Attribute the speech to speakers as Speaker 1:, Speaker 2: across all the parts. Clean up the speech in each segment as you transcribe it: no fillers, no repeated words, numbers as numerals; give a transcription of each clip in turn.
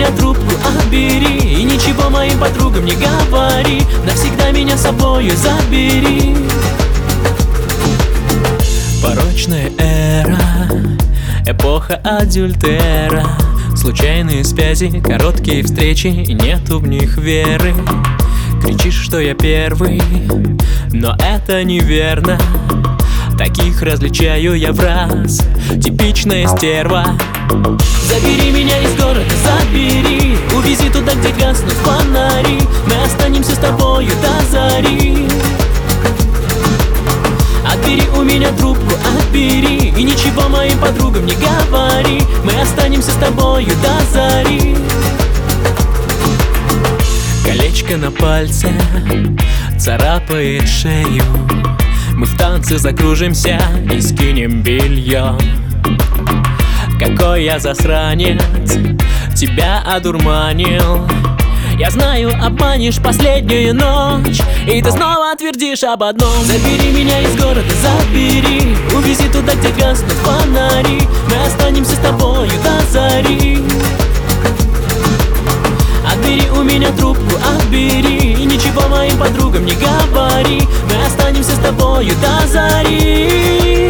Speaker 1: меня трубку отбери, и ничего моим подругам не говори. Навсегда меня с собою забери. Порочная эра, эпоха адюльтера. Случайные связи, короткие встречи, и нету в них веры. Кричишь, что я первый, но это неверно. Таких различаю я в раз, типичная стерва. Забери меня из города, забери, увези туда, где гаснут фонари. Мы останемся с тобою до зари. Отбери у меня трубку, отбери, и ничего моим подругам не говори. Мы останемся с тобою до зари. Колечко на пальце царапает шею. Мы в танце закружимся и скинем белье. Какой я засранец, тебя одурманил. Я знаю, обманешь последнюю ночь, и ты снова твердишь об одном. Забери меня из города, забери, увези туда, где гаснут фонари. Мы останемся с тобою до зари. Отбери у меня трубку, отбери, и ничего моим подругам не говори. Мы останемся с тобою до зари.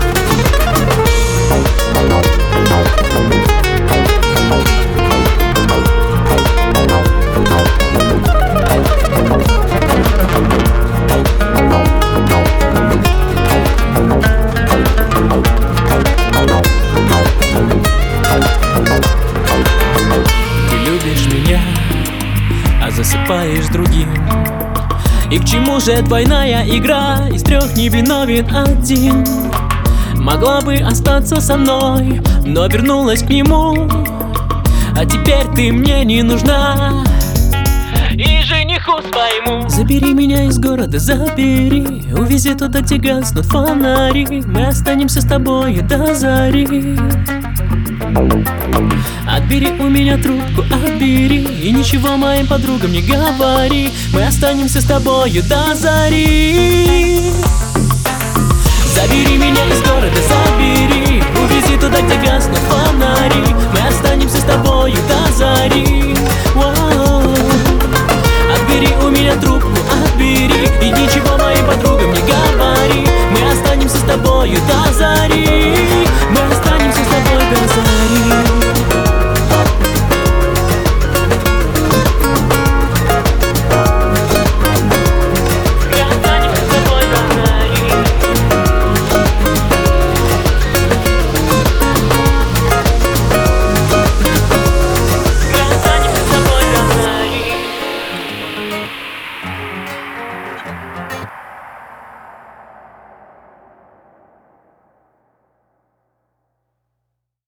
Speaker 1: Засыпаешь другим. И к чему же двойная игра? Из трех не виновен один. Могла бы остаться со мной, но вернулась к нему. А теперь ты мне не нужна, и жениху своему. Забери меня из города, забери, увези туда, где гаснут фонари. Мы останемся с тобою до зари. Отбери у меня трубку, отбери, и ничего моим подругам не говори. Мы останемся с тобою до зари. Забери меня из города, забери, увези туда, где гаснут фонари. Мы останемся с тобою до зари.